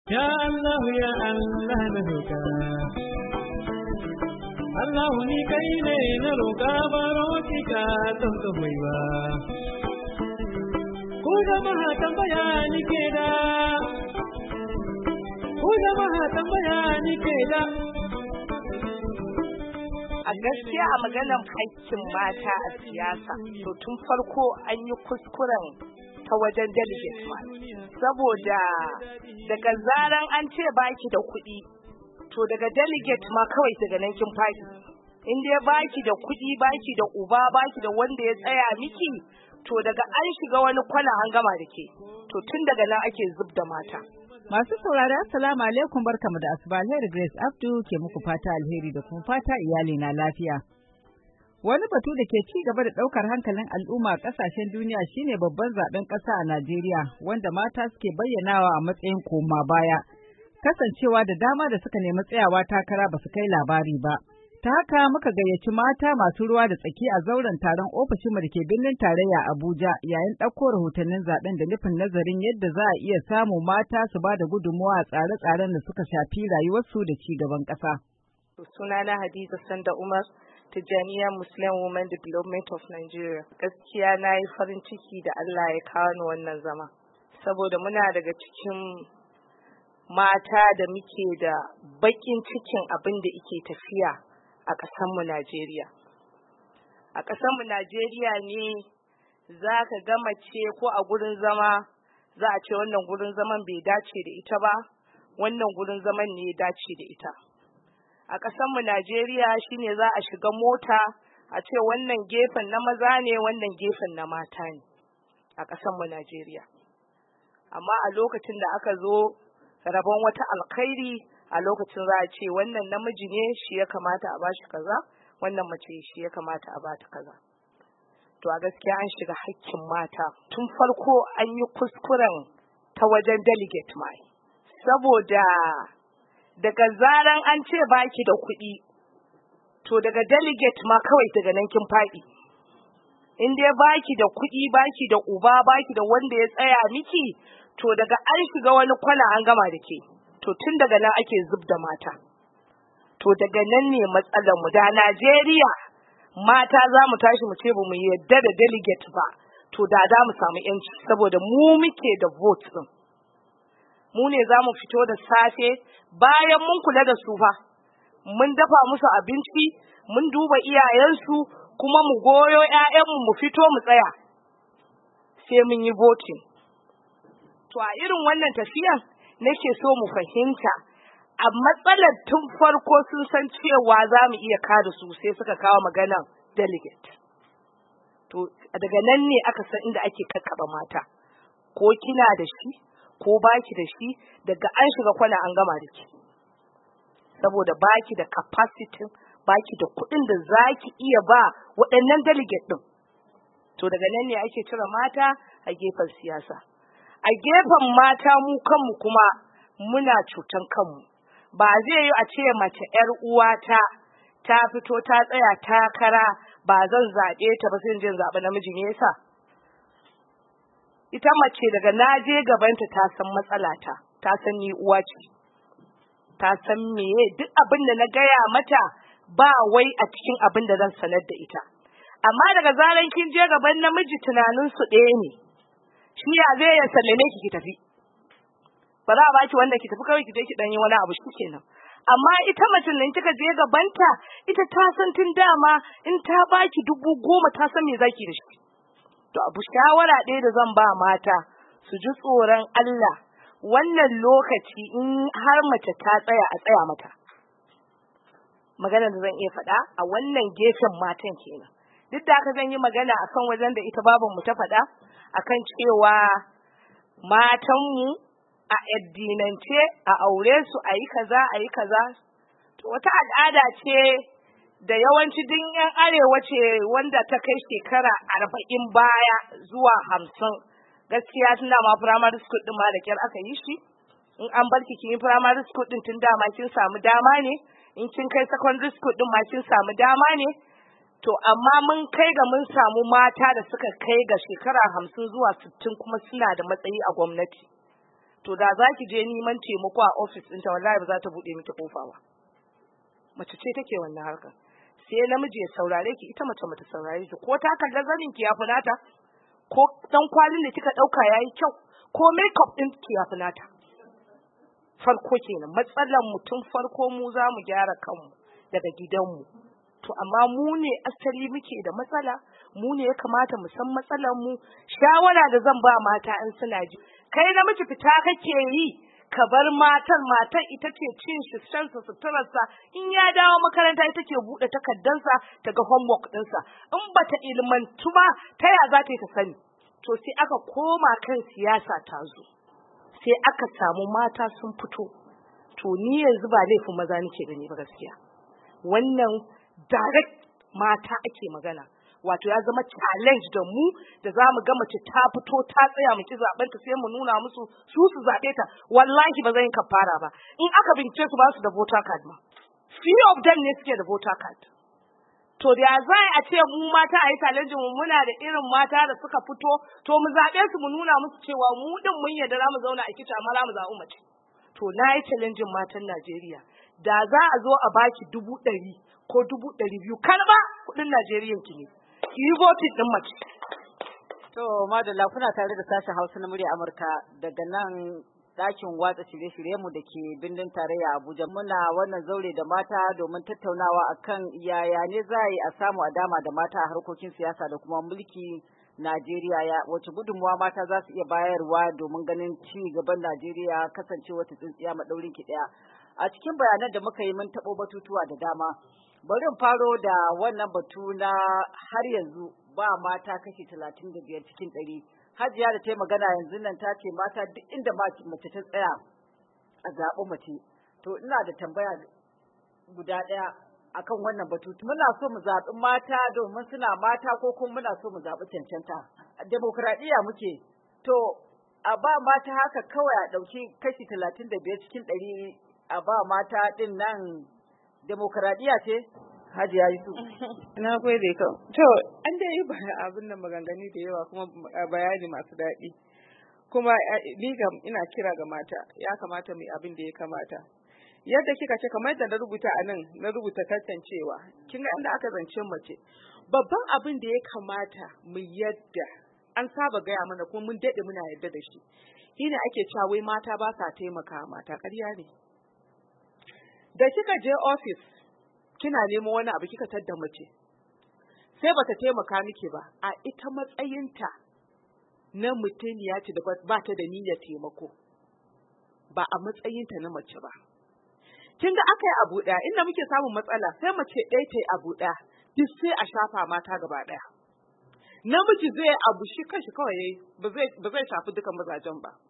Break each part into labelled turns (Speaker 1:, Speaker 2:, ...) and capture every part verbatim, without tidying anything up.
Speaker 1: Ya Allah ya Allah na roƙa Allah ni kai ne na roƙa baro ki ka don ka hoyi ba ku jama'a tambaya ni ke da ku jama'a tambaya ni ke da
Speaker 2: a gaskiya a maganar haƙƙin mata a siyasa to tun farko an yi kuskuren ta wajen delegate ma saboda daga zaran an ce baki da kuɗi to daga delegate ma kawai daga nan kin faɗi in dai baki da kuɗi baki da uba baki da wanda ya tsaya miki to daga an shiga wani kwana an gama da ke to tun daga nan ake zub da mata.
Speaker 3: Masu saurari assalamu alaikum barkamu da asuba, alheri Grace Abdu ke muku fata alheri da kuma fata iyali na lafiya. Wani batu da ke ci gaba da ɗaukar hankalin al'umma a ƙasashen duniya shine babban zaben ƙasa a Najeriya wanda mata suke bayyanawa a matsayin koma baya, kasancewa da dama da suka nemi tsayawa takara ba su kai labari ba. Ta haka muka gayyaci mata masu ruwa da tsaki a zauren taron ofishinmu da ke birnin tarayya Abuja yayin ɗauko rahotannin zaben da nufin nazarin yadda za a iya samu mata su ba da gudunmawa a tsare-tsaren da suka shafi rayuwarsu da ci gaban ƙasa.
Speaker 2: Sunana Hadiza Sanda Umar, Tijjaniya Muslim Women Development of Nigeria. Gaskiya na yi farin ciki da Allah ya kawo ni wannan zama, saboda muna daga cikin mata da muke da baƙin cikin abin da ike tafiya a ƙasanmu Najeriya. A ƙasanmu Najeriya ne za ka ga mace ko a gurin zama za a ce wannan gurin zaman bai dace da ita ba, wannan gurin zaman ne ya dace da ita. A ƙasanmu Najeriya shine za a shiga mota a ce wannan gefen na maza ne, wannan gefen na mata ne a ƙasanmu Najeriya. Amma a lokacin da aka zo rabon wata alkhairi a lokacin za a ce wannan namiji ne shi ya kamata a bashi kaza, wannan mace shi ya kamata a bata kaza. To a gaskiya an shiga haƙƙin mata tun farko an yi kuskuren ta wajen delegate mai, saboda daga zaran an ce baki da kuɗi to daga delegate ma kawai daga nan kin faɗi. In dai baki da kuɗi baki da uba baki da wanda ya tsaya miki to daga an shiga wani kwana an gama da ke. To tun daga nan ake zub da mata. To daga nan ne matsalar mu da Najeriya mata za mu tashi mu ce ba mu yadda da delegate ba, to da za mu samu yanci saboda mu muke da vote din. Mu ne za mu fito da safe bayan mun kula da su fa, mun dafa musu abinci, mun duba iyayensu kuma mu goyo ƴaƴanmu mu fito mu tsaya sai mun yi voting. To a irin wannan tafiyan nake so mu fahimta a matsalar tun farko sun san cewa za mu iya kada su sai suka kawo maganar delegate. To daga nan ne aka san inda ake kakkaba mata, ko kina da shi ko baki da shi daga an shiga kwana an gama da ki, saboda baki da capacity baki da kuɗin da zaki iya ba waɗannan delegate ɗin. To daga nan ne ake cire mata a gefen siyasa. A gefen mata mu kanmu kuma muna cutan kanmu. Ba zai yi a ce mace ‘yar uwata ta fito ta tsaya takara ba zan zaɓe ta ba sai jin zaɓi namiji, me yasa? Ita mace daga naje gabanta ta san matsalata, ta san ni uwa ce, ta san meye duk abin da na gaya mata ba wai a cikin abin da zan sanar da ita. Amma daga zaran kin je gaban namiji tunanin su ɗaya ne. Shi ya zai ya sallame ki ki tafi, ba za a baki wanda ki tafi kawai ki je ki dan yi wani abu shikenan. Amma ita mace nan kika je gabanta ita ta san tun dama in ta baki dubu goma ta san me zaki da shi. To abu shawara ɗaya da zan ba mata su ji tsoron Allah, wannan lokaci in har mace ta tsaya a tsaya mata. Magana da zan iya faɗa a wannan gefen matan kenan. Duk da haka zan yi magana akan wajen da ita babanmu ta faɗa akan cewa matanmu a addinance a aure su a yi kaza a yi kaza. To wata al'ada ce da yawanci din yan arewa ce wanda ta kai shekara arba'in baya zuwa hamsin. Gaskiya tun dama primary school din ma da kyar aka yi shi. In an bar ki kin yi primary school din tun dama kin samu dama ne. In kin kai secondary school din ma kin samu dama ne. To amma mun kai ga mun samu mata da suka kai ga shekara hamsin zuwa sittin kuma suna da matsayi a gwamnati. to da za ki je neman taimako a ofis ɗinta wallahi ba za ta buɗe miki kofa ba. Mace ce take wannan harkar. Sai namiji ya saurare ki, ita mace mata saurare ki, ko ta kalla zanin ki ya funata, ko dan kwalin da kika ɗauka yayi kyau, ko makeup ɗin ki ya funata. Farko kenan matsalar mutum farko mu za mu gyara kanmu daga gidanmu. To amma mu ne asali muke da matsala, mu ne ya kamata mu san matsalar mu. Shawara da zan ba mata in suna ji, kai namiji fita kake yi ka bar matan matan ita ce cin shi shansa suturarsa, in ya dawo makaranta ita ce buɗe takardansa ta ga homework ɗinsa, in bata ilmantu ba ta ya za ta yi ta sani. To sai aka koma kan siyasa ta zo, sai aka samu mata sun fito. To ni yanzu ba laifin maza nake gani ba gaskiya, wannan direct mata ake magana. Wato ya zama challenge da mu da za mu ga mace ta fito ta tsaya mu ki zaben ta sai mu nuna musu su su zabe ta. Wallahi ba zan yi kafara ba, in aka bince su ba su da voter card ma, few of them ne suke da voter card. To da za a ce mu mata a yi challenge mu muna da irin mata da suka fito, to mu zabe su mu nuna musu cewa mu din mun yarda za mu zauna a kici amma za mu zaɓi mace. To na yi challenge matan Najeriya, da za a zo a baki dubu ɗari ko dubu ɗari biyu karɓa kuɗin Najeriyan ki ne, ki yi voting ɗin mace.
Speaker 3: To madalla, kuna tare da sashen Hausa na murya Amurka daga nan ɗakin watsa shirye-shiryenmu da ke birnin tarayya Abuja. Muna wannan zaure da mata domin tattaunawa akan yaya ne za a yi a samu a dama da mata a harkokin siyasa da kuma mulki Najeriya, ya wace gudunmuwa mata za su iya bayarwa domin ganin ci gaban Najeriya kasance wata tsintsiya maɗaurin ki ɗaya. A cikin bayanan da muka yi mun taɓo batutuwa da dama. Bari in faro da wannan batu na har yanzu ba mata kashi talatin da biyar cikin ɗari. Hajiya da ta yi magana yanzu nan ta ce mata duk inda mace ta tsaya a zaɓi mace. To ina da tambaya guda ɗaya akan wannan batu. Muna so mu zaɓi mata domin suna mata ko kuma muna so mu zaɓi cancanta. Demokradiyya muke. To a ba mata haka kawai a ɗauki kashi talatin da biyar cikin ɗari a ba mata ɗin nan demokradiyya ce? Hajiya Yusuf.
Speaker 2: Na gode ka. To an da yi abin nan maganganu da yawa kuma bayani masu daɗi. Kuma ni ga ina kira ga mata, ya kamata mu yi abin da ya kamata. Yadda kika ce kamar da na rubuta a nan, na rubuta tantancewa. Kin ga inda aka zance mace. Babban abin da ya kamata mu yadda an saba gaya mana kuma mun daɗe muna yadda da shi. Shine ake cewa wai mata ba sa taimaka mata, ƙarya ne. Da kika je office kina neman wani abu kika tadda mace sai bata taimaka miki ba, a ita matsayinta na mutuniya ce da ba ta da niyyar taimako, ba a matsayinta na mace ba. Kin ga aka yi abu ɗaya, inda muke samun matsala sai mace ɗaya ta yi abu ɗaya duk sai a shafa mata gaba ɗaya. Namiji zai abu shi kanshi kawai ba zai shafi dukan mazajen ba.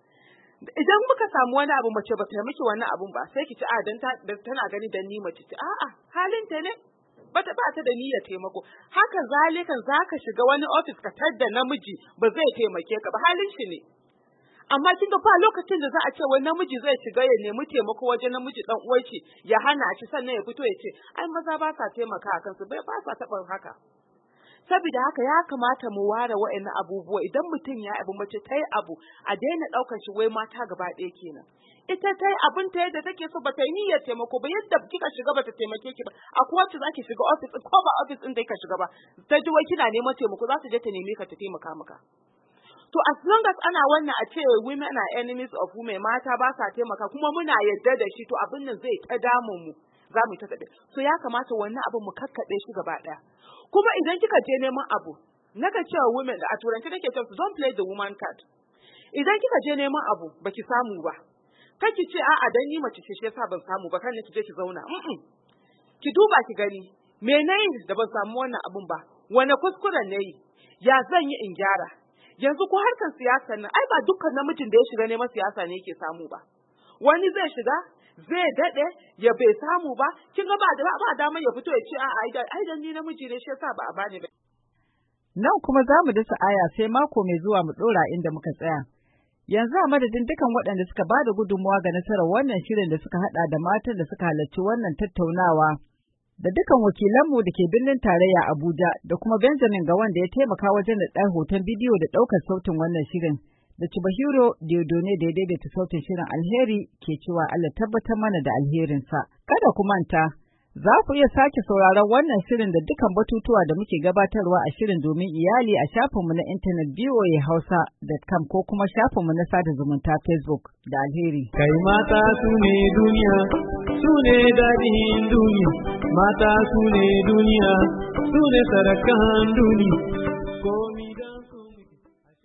Speaker 2: Idan muka samu wani abu mace ba ta miki wani abun ba sai ki ci a dan tana gani dan ni mace ce, a'a halinta ne bata ba ta da niyyar taimako. Haka zalikan zaka shiga wani office ka tadda namiji ba zai taimake ka ba, halin shi ne. Amma kin ga fa lokacin da za a ce wai namiji zai shiga ya nemi taimako wajen namiji dan uwar shi ya hana shi sannan ya fito ya ce ai maza ba sa taimaka a kansu, bai ba sa taɓa haka. Saboda haka ya kamata mu ware wa'annan abubuwa. Idan mutum ya abu mace ta yi abu a daina ɗaukar shi wai mata gaba ɗaya kenan. Ita ta yi abin ta yadda take so, ba ta yi niyyar taimako ba, yadda kika shiga ba ta taimake ki ba. A kowace za ki shiga ofis ko ba ofis ɗin da ka shiga ba, ta ji wai kina neman taimako za su je ta neme ka ta taimaka maka. To as long as ana wannan a ce women are enemies of women, mata ba sa taimaka kuma muna yadda da shi, to abin nan zai ta damun mu. Za mu yi ta kaɗe. So ya kamata wannan abin mu kakkaɗe shi gaba ɗaya. Kuma idan kika je neman abu, naga cewa women da a turanci nake cewa don't play the woman card. Idan kika je neman abu baki samu ba, kake ce a'a dan ni mace ce shi yasa ban samu ba, kan ki je ki zauna. Mm ki duba ki gani, me nayi da ban samu wannan abun ba? Wane kuskuren nayi? Ya zan yi in gyara? Yanzu ko harkar siyasa nan ai ba dukkan namijin da ya shiga neman siyasa ne yake samu ba. Wani zai shiga zai dade ya bai samu ba, kin ga ba da ba dama ya fito ya ce a ai ai dan ni namiji ne shi yasa ba a bani ba.
Speaker 3: Nan kuma za mu dasa aya sai mako mai zuwa mu dora inda muka tsaya. Yanzu a madadin dukan waɗanda suka ba da gudunmawa ga nasarar wannan shirin da suka hada da matan da suka halarci wannan tattaunawa da dukan wakilanmu da ke birnin tarayya Abuja da kuma Benjamin ga wanda ya taimaka wajen da ɗan hoton bidiyo da ɗaukar sautin wannan shirin. da Chibahiro Diodone da ya daidaita sautin shirin alheri ke cewa Allah tabbatar mana da alherinsa. Kada ku manta, za ku iya sake sauraron wannan shirin da dukan batutuwa da muke gabatarwa a shirin domin iyali a shafinmu na intanet v o a hausa dot com ko kuma shafinmu na sada zumunta Facebook da alheri.
Speaker 1: Kai mata su ne duniya, su ne daɗin duniya, mata su ne duniya, su ne sarakan duniya.